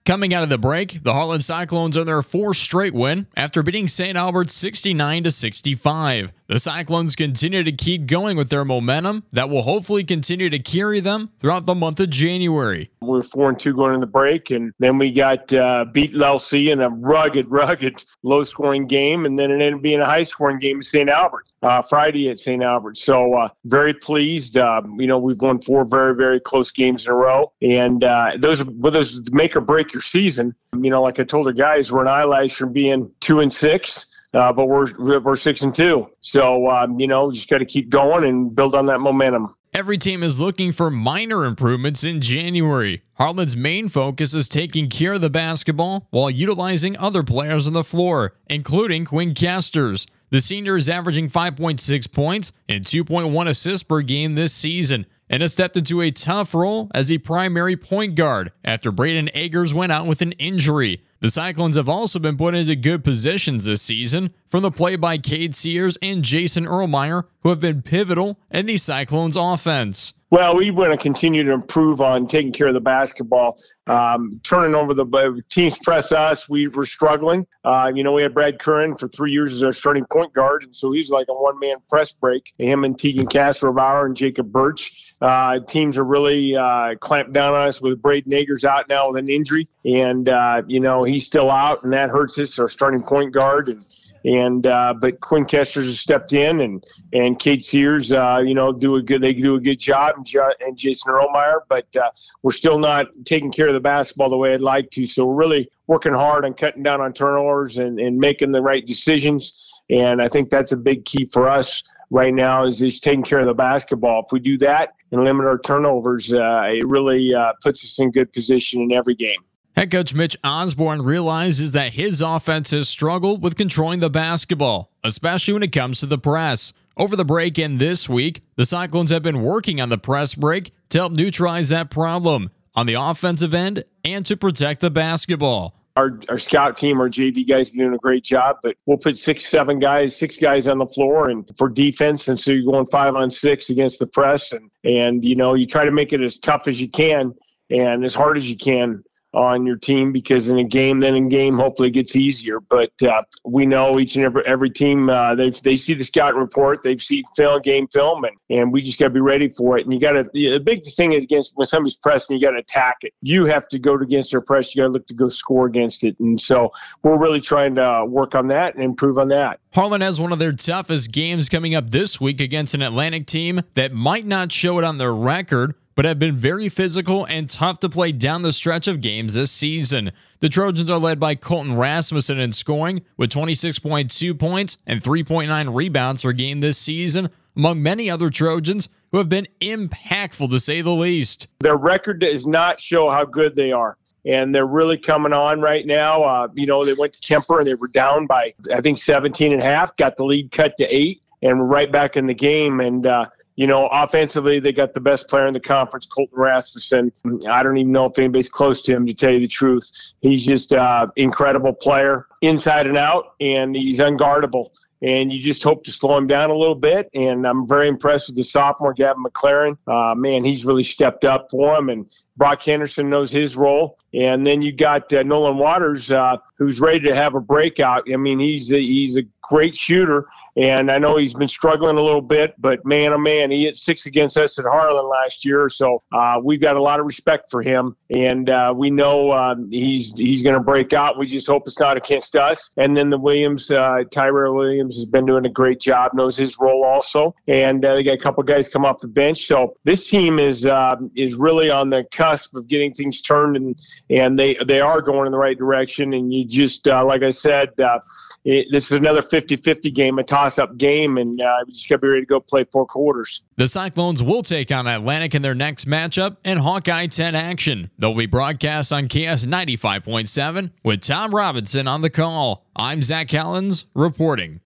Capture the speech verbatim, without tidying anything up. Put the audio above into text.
Coming out of the break, the Heartland Cyclones are their fourth straight win after beating Saint Albert sixty-nine to sixty-five. The Cyclones continue to keep going with their momentum that will hopefully continue to carry them throughout the month of January. We were four and two going in the break, and then we got uh, beat L C in a rugged, rugged, low-scoring game, and then it ended up being a high-scoring game at Saint Albert, uh, Friday at Saint Albert. So uh, very pleased. Uh, you know, we've won four very, very close games in a row, and uh, those, well, those make or break your season. You know, like I told the guys, we're an eyelash from being two and six. Uh, but we're we're six and two, so um, you know, just got to keep going and build on that momentum. Every team is looking for minor improvements in January. Heartland's main focus is taking care of the basketball while utilizing other players on the floor, including Quinn Kesters. The senior is averaging five point six points and two point one assists per game this season, and has stepped into a tough role as a primary point guard after Braden Eggers went out with an injury. The Cyclones have also been put into good positions this season from the play by Cade Sears and Jason Erlmeyer, who have been pivotal in the Cyclones' offense. Well, we want to continue to improve on taking care of the basketball, um, turning over the uh, teams press us. We were struggling. Uh, you know, we had Brad Curran for three years as our starting point guard, and so he's like a one-man press break. Him and Tegan Casper-Bauer and Jacob Birch. Uh, teams are really uh, clamped down on us with Braden Eggers out now with an injury, and uh, you know he's still out, and that hurts us. Our starting point guard and. And uh, but Quinn Kesters has stepped in, and and Kate Sears, uh, you know, do a good. They do a good job, and, J- and Jason Erlmeyer. But uh, we're still not taking care of the basketball the way I'd like to. So we're really working hard on cutting down on turnovers and, and making the right decisions. And I think that's a big key for us right now is, is taking care of the basketball. If we do that and limit our turnovers, uh, it really uh, puts us in good position in every game. Head coach Mitch Osborne realizes that his offense has struggled with controlling the basketball, especially when it comes to the press. Over the break and this week, the Cyclones have been working on the press break to help neutralize that problem on the offensive end and to protect the basketball. Our our scout team, our J V guys are doing a great job, but we'll put six, seven guys, six guys on the floor and for defense, and so you're going five on six against the press, and, and you know, you try to make it as tough as you can and as hard as you can on your team, because in a game, then in game, hopefully it gets easier. But uh, we know each and every every team, uh, they they see the scouting report, they've seen film, game film, and, and we just got to be ready for it. And you got to, the big thing is against when somebody's pressing, you got to attack it. You have to go against their press. You got to look to go score against it. And so we're really trying to work on that and improve on that. Heartland has one of their toughest games coming up this week against an Atlantic team that might not show it on their record, but have been very physical and tough to play down the stretch of games this season. The Trojans are led by Colton Rasmussen in scoring with twenty-six point two points and three point nine rebounds per game this season, among many other Trojans who have been impactful to say the least. Their record does not show how good they are, and they're really coming on right now. Uh, you know, they went to Kemper and they were down by, I think, seventeen and a half, got the lead cut to eight, and we're right back in the game. And, uh, You know, offensively, they got the best player in the conference, Colton Rasmussen. I don't even know if anybody's close to him, to tell you the truth. He's just an uh, incredible player, inside and out, and he's unguardable. And you just hope to slow him down a little bit. And I'm very impressed with the sophomore, Gavin McLaren. Uh, man, he's really stepped up for him. And Brock Henderson knows his role. And then you got uh, Nolan Waters, uh, who's ready to have a breakout. I mean, he's a, he's a great shooter. And I know he's been struggling a little bit, but man, oh man, he hit six against us at Harlan last year. So uh, we've got a lot of respect for him. And uh, we know uh, he's he's going to break out. We just hope it's not against us. And then the Williams, uh, Tyrell Williams has been doing a great job, knows his role also. And uh, they got a couple guys come off the bench. So this team is uh, is really on the cusp of getting things turned, and and they, they are going in the right direction. And you just, uh, like I said, uh, it, this is another fifty-fifty game, a toss-up game, and uh, we just got to be ready to go play four quarters. The Cyclones will take on Atlantic in their next matchup in Hawkeye ten action. They'll be broadcast on K S ninety-five point seven with Tom Robinson on the call. I'm Zach Collins reporting.